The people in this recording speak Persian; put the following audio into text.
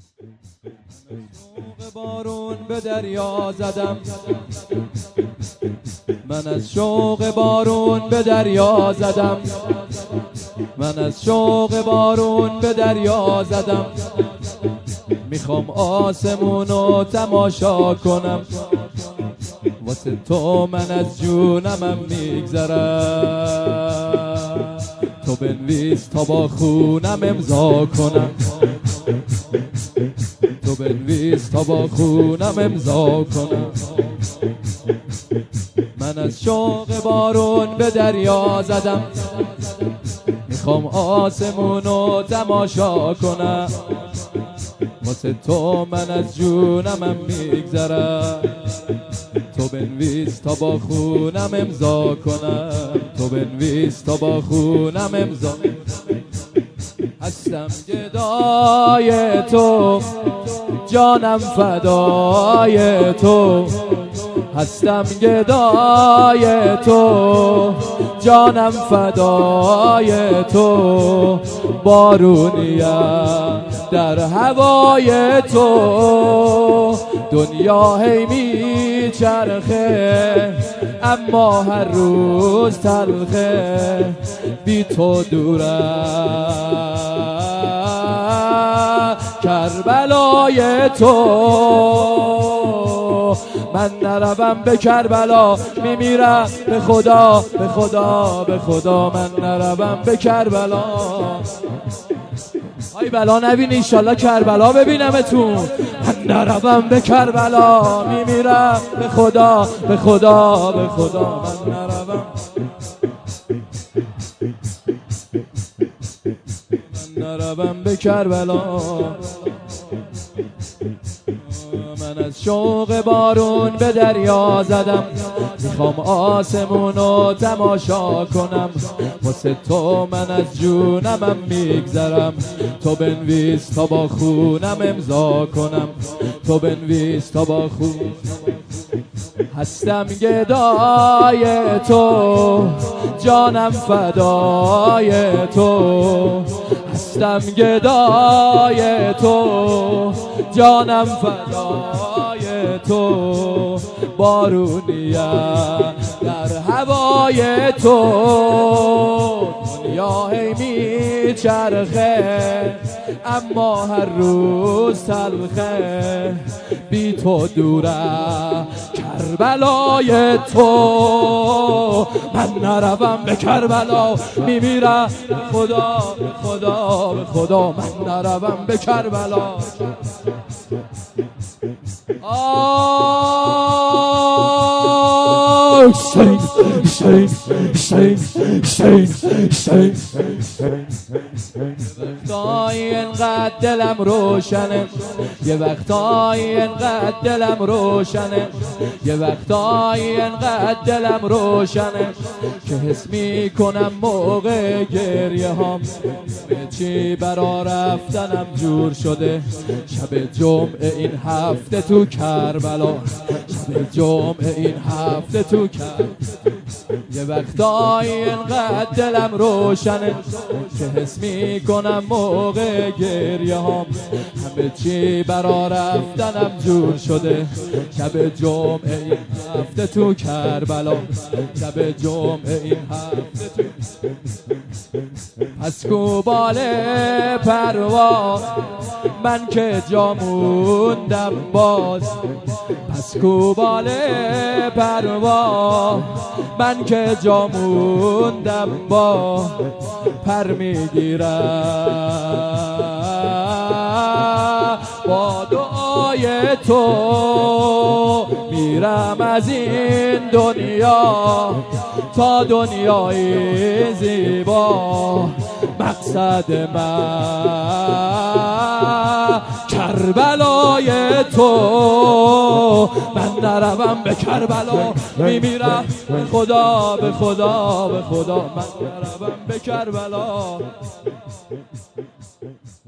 شوق بارون به دریا زدم، من از شوق بارون به دریا زدم، من از شوق بارون به دریا زدم. میخوام آسمونو تماشا کنم، واسه تو من از جونمم میگذرم. تو بنویس تا با خونم امضا کنم، تو بنویس تا با خونم امضا کنم. من از شوق بارون به دریا زدم، میخوام آسمونو تماشا کنم، واسه تو من از جونمم میگذرم. تو بنویس تا با خونم امضا کنم، تو بنویس تا با خونم امضا. هستم گدای تو، جانم فدای تو، هستم گدای تو، جانم فدای تو. بارونیم در هوای تو، دنیا هی میچرخه اما هر روز تلخه. بی تو دورم کربلای تو، من نروم به کربلا میمیرم به خدا، به خدا، به خدا. من نروم به کربلا. ای بلا نبینی انشالله کربلا ببینمتون. من نروم به کربلا میمیرم به خدا، به خدا، به خدا. من نروم، من نروم به کربلا. من از شوق بارون به دریا زدم، میخوام آسمونو تماشا کنم، واسه تو من از جونمم میگذرم. تو بنویس تا با خونم امضا کنم، تو بنویس تا با خونم. هستم گدای تو، جانم فدای تو، هستم گدای تو، جانم فدای تو. بارونیم در هوای تو، دنیا هی میچرخه اما هر روز تلخه. بی تو دورم کربلای تو، من نروم به کربلا میمیرم به خدا، به خدا، به خدا. من نروم به کربلا. شین شین شین شین شین. وقتایی انقدر دلم روشنه، یه وقتایی انقدر دلم روشنه، یه وقتایی انقدر دلم روشنه که حس میکنم موقع گریه هام چی برا رفتنم جور شده. شب جمعه این هفته تو کربلا، شب جمعه این هفته تو کربلا. یه وقتایی انقدر دلم روشنه که حس میکنم موقع گریه هام همه چی برا رفتنم جور شده. شب جمعه این هفته تو کربلا، شب جمعه این هفته تو. پس کوبال پرواز من که جا موندم باز، پس کوبال پرواز من که جا موندم باز. پر میگیرم با دعای تو، میرم از این دنیا تا دنیای زیبا. مقصد من کربلای تو، من نروم به کربلا میمیرم به خدا، به خدا، به خدا. من نروم به کربلا.